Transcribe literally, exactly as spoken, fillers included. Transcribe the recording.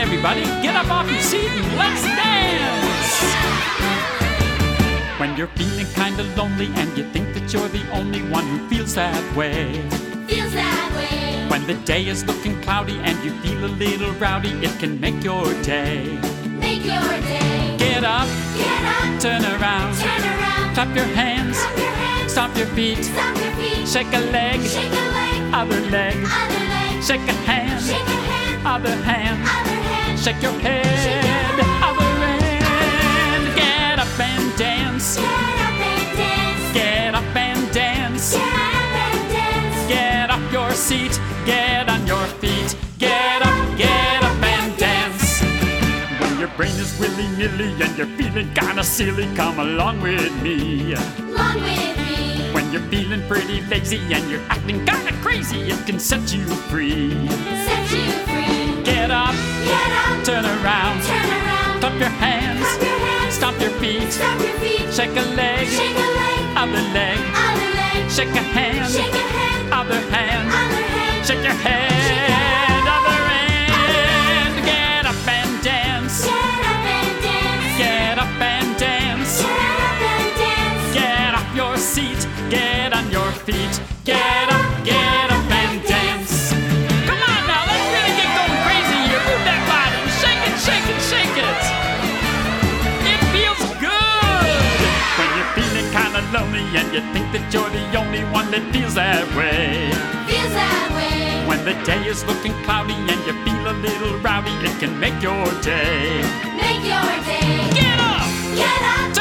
everybody, get up off your seat and let's dance! When you're feeling kinda lonely and you think that you're the only one who feels that way, Feels that way. when the day is looking cloudy and you feel a little rowdy, it can make your day. Make your day. Get up, Get up. turn around, Turn around. clap your hands, Clap your hands. stomp your feet, Stomp your feet. shake a leg, Shake a leg. other leg, Other leg. shake a hand, Shake a hand. other hand, Other hand. shake your head, other end. Get up and dance, Get up and dance. get up and dance, Get up and dance. get off your seat, get on your feet, get up, get up and dance. When your brain is willy-nilly and you're feeling kinda silly, come along with me. Along with me. When you're feeling pretty lazy and you're acting kinda crazy, it can set you free. Set you free. Get up, Get up. turn around, Turn around. clap your hands, Clap your hands. stomp your feet, Stomp your feet. shake a leg, Shake a leg. other leg, Other leg. shake a hand, Shake a hand. other hand, Other hand. shake your head, other end. Get up and dance, Get up and dance. get up and dance, Get up and dance. get off your seat, get on your feet, get up, get up and dance. Come on now, let's really get going crazy here. Move that body, shake it, shake it, shake it. It feels good when you're feeling kinda lonely and you think that you're the only one that feels that way. Feels that way. When the day is looking cloudy and you feel a little rowdy, it can make your day. Make your day. Get up, Get up.